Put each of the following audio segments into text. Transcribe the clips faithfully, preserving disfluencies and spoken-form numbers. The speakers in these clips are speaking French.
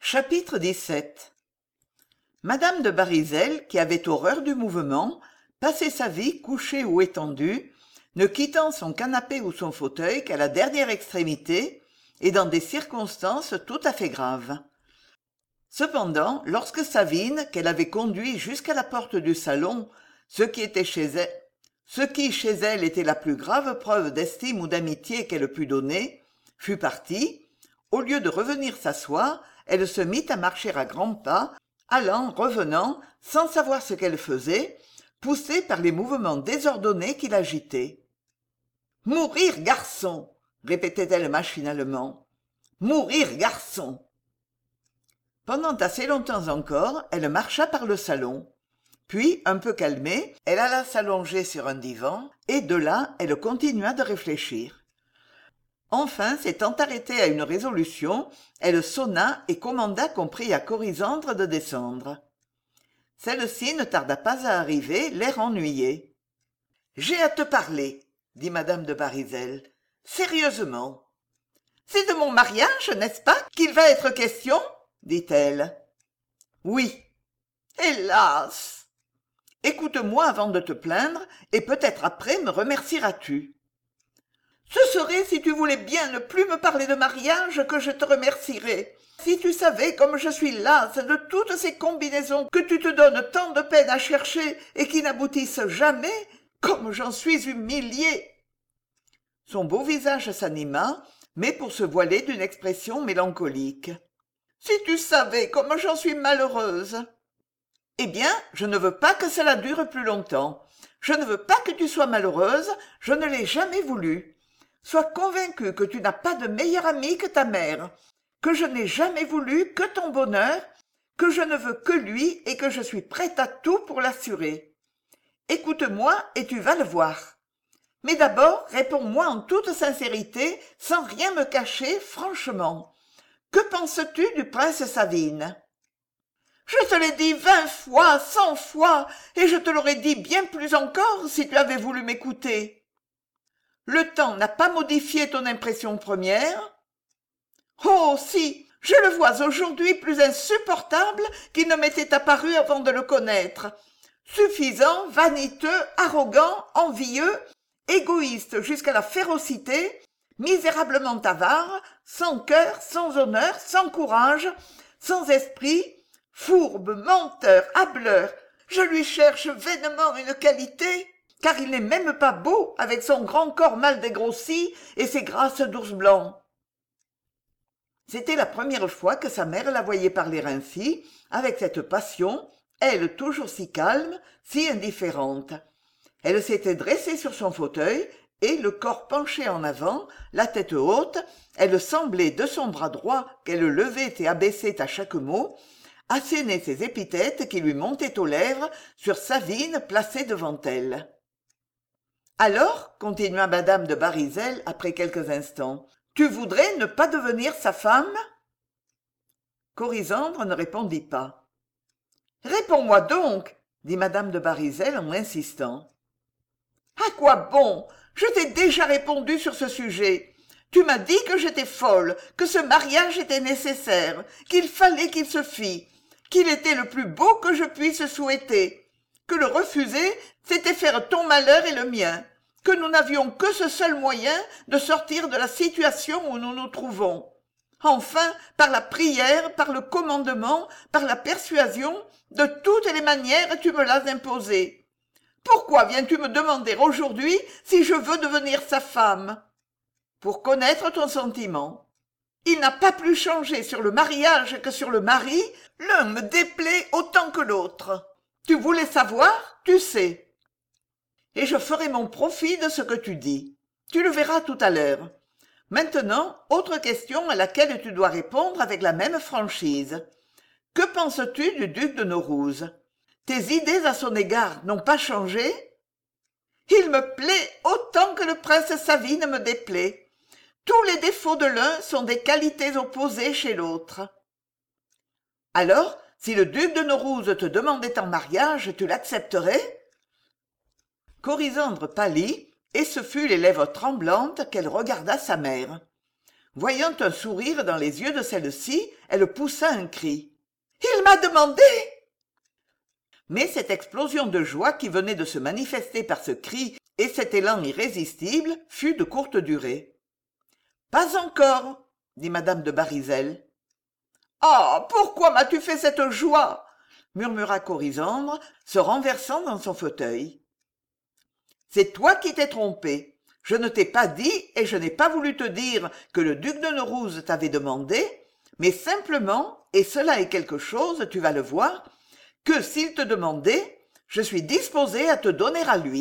Chapitre dix-sept. Madame de Barisel, qui avait horreur du mouvement, passait sa vie couchée ou étendue, ne quittant son canapé ou son fauteuil qu'à la dernière extrémité, et dans des circonstances tout à fait graves. Cependant, lorsque Savine, qu'elle avait conduit jusqu'à la porte du salon, ce qui était chez elle, ce qui chez elle était la plus grave preuve d'estime ou d'amitié qu'elle pût donner, fut partie, au lieu de revenir s'asseoir, elle se mit à marcher à grands pas, allant, revenant, sans savoir ce qu'elle faisait, poussée par les mouvements désordonnés qui l'agitaient. « Mourir, garçon !» répétait-elle machinalement. « Mourir, garçon !» Pendant assez longtemps encore, elle marcha par le salon. Puis, un peu calmée, elle alla s'allonger sur un divan, et de là, elle continua de réfléchir. Enfin, s'étant arrêtée à une résolution, elle sonna et commanda qu'on prît à Corisandre de descendre. Celle-ci ne tarda pas à arriver, l'air ennuyé. « J'ai à te parler, » dit madame de Barisel. « Sérieusement. »« C'est de mon mariage, n'est-ce pas, qu'il va être question ?» dit-elle. « Oui. »« Hélas !»« Écoute-moi avant de te plaindre, et peut-être après me remercieras-tu. » Ce serait, si tu voulais bien ne plus me parler de mariage, que je te remercierais. Si tu savais comme je suis lasse de toutes ces combinaisons que tu te donnes tant de peine à chercher et qui n'aboutissent jamais, comme j'en suis humiliée. Son beau visage s'anima, mais pour se voiler d'une expression mélancolique. Si tu savais comme j'en suis malheureuse. Eh bien, je ne veux pas que cela dure plus longtemps. Je ne veux pas que tu sois malheureuse, je ne l'ai jamais voulu. Sois convaincu que tu n'as pas de meilleure amie que ta mère, que je n'ai jamais voulu que ton bonheur, que je ne veux que lui et que je suis prête à tout pour l'assurer. Écoute-moi et tu vas le voir. Mais d'abord, réponds-moi en toute sincérité, sans rien me cacher, franchement. Que penses-tu du prince Savine ? Je te l'ai dit vingt fois, cent fois, et je te l'aurais dit bien plus encore si tu avais voulu m'écouter. Le temps n'a pas modifié ton impression première ? Oh, si, je le vois aujourd'hui plus insupportable qu'il ne m'était apparu avant de le connaître. Suffisant, vaniteux, arrogant, envieux, égoïste jusqu'à la férocité, misérablement avare, sans cœur, sans honneur, sans courage, sans esprit, fourbe, menteur, hâbleur. Je lui cherche vainement une qualité, car il n'est même pas beau avec son grand corps mal dégrossi et ses grasses d'ours blanc. C'était la première fois que sa mère la voyait parler ainsi, avec cette passion, elle toujours si calme, si indifférente. Elle s'était dressée sur son fauteuil, et, le corps penché en avant, la tête haute, elle semblait, de son bras droit qu'elle levait et abaissait à chaque mot, asséner ses épithètes qui lui montaient aux lèvres sur Savine placée devant elle. « Alors, continua madame de Barisel après quelques instants, tu voudrais ne pas devenir sa femme ?» Corisandre ne répondit pas. « Réponds-moi donc, » dit madame de Barisel en insistant. « À quoi bon ? Je t'ai déjà répondu sur ce sujet. Tu m'as dit que j'étais folle, que ce mariage était nécessaire, qu'il fallait qu'il se fît, qu'il était le plus beau que je puisse souhaiter, que le refuser, c'était faire ton malheur et le mien, que nous n'avions que ce seul moyen de sortir de la situation où nous nous trouvons. Enfin, par la prière, par le commandement, par la persuasion, de toutes les manières tu me l'as imposé. Pourquoi viens-tu me demander aujourd'hui si je veux devenir sa femme ? Pour connaître ton sentiment. Il n'a pas plus changé sur le mariage que sur le mari, l'un me déplaît autant que l'autre. Tu voulais savoir, tu sais. Et je ferai mon profit de ce que tu dis. Tu le verras tout à l'heure. Maintenant, autre question à laquelle tu dois répondre avec la même franchise. Que penses-tu du duc de Naurouze ? Tes idées à son égard n'ont pas changé ? Il me plaît autant que le prince Savine me déplaît. Tous les défauts de l'un sont des qualités opposées chez l'autre. Alors, si le duc de Naurouze te demandait en mariage, tu l'accepterais ? Corisandre pâlit, et ce fut les lèvres tremblantes qu'elle regarda sa mère. Voyant un sourire dans les yeux de celle-ci, elle poussa un cri. « Il m'a demandé !» Mais cette explosion de joie qui venait de se manifester par ce cri et cet élan irrésistible fut de courte durée. « Pas encore !» dit madame de Barisel. « Ah, pourquoi m'as-tu fait cette joie ?» murmura Corisandre, se renversant dans son fauteuil. « C'est toi qui t'es trompé. Je ne t'ai pas dit et je n'ai pas voulu te dire que le duc de Neurouze t'avait demandé, mais simplement, et cela est quelque chose, tu vas le voir, que s'il te demandait, je suis disposée à te donner à lui. »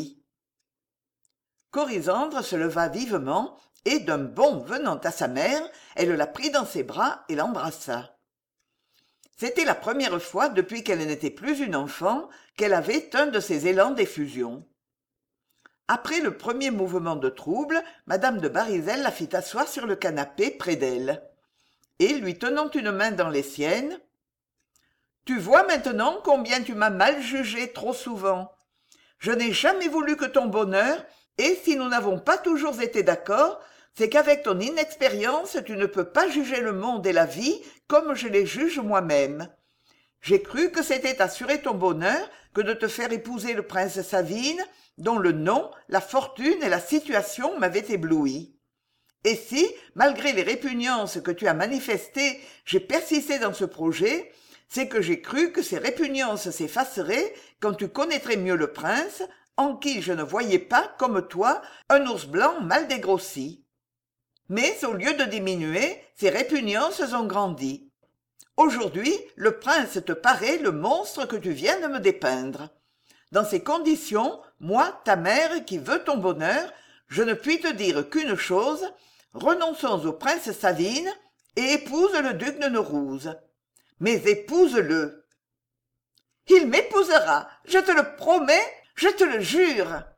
Corisandre se leva vivement et, d'un bond venant à sa mère, elle la prit dans ses bras et l'embrassa. C'était la première fois depuis qu'elle n'était plus une enfant qu'elle avait un de ces élans d'effusion. Après le premier mouvement de trouble, madame de Barisel la fit asseoir sur le canapé près d'elle, et, lui tenant une main dans les siennes, « Tu vois maintenant combien tu m'as mal jugé trop souvent. Je n'ai jamais voulu que ton bonheur, et si nous n'avons pas toujours été d'accord, c'est qu'avec ton inexpérience tu ne peux pas juger le monde et la vie comme je les juge moi-même. J'ai cru que c'était assurer ton bonheur que de te faire épouser le prince Savine, dont le nom, la fortune et la situation m'avaient ébloui. Et si, malgré les répugnances que tu as manifestées, j'ai persisté dans ce projet, c'est que j'ai cru que ces répugnances s'effaceraient quand tu connaîtrais mieux le prince, en qui je ne voyais pas, comme toi, un ours blanc mal dégrossi. Mais au lieu de diminuer, ces répugnances ont grandi. Aujourd'hui, le prince te paraît le monstre que tu viens de me dépeindre. Dans ces conditions, moi, ta mère, qui veux ton bonheur, je ne puis te dire qu'une chose, renonçons au prince Savine et épouse le duc de Neurouze. Mais épouse-le. Il m'épousera, je te le promets, je te le jure.